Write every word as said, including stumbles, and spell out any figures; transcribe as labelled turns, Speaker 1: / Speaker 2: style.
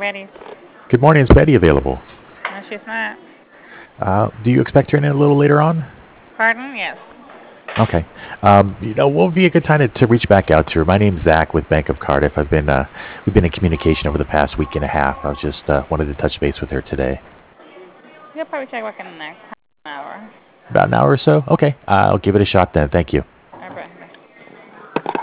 Speaker 1: Betty.
Speaker 2: Good morning. Is Betty available?
Speaker 1: No, she's not.
Speaker 2: Uh, do you expect her in a little later on?
Speaker 1: Pardon? Yes.
Speaker 2: Okay. Um, you know, what would be a good time to, to reach back out to her? My name's Zach with Bank of Cardiff. I've been uh, we've been in communication over the past week and a half. I was just uh, wanted to touch base with her today.
Speaker 1: You'll probably check back in the next half an hour.
Speaker 2: About an hour or so. Okay. I'll give it a shot then. Thank you.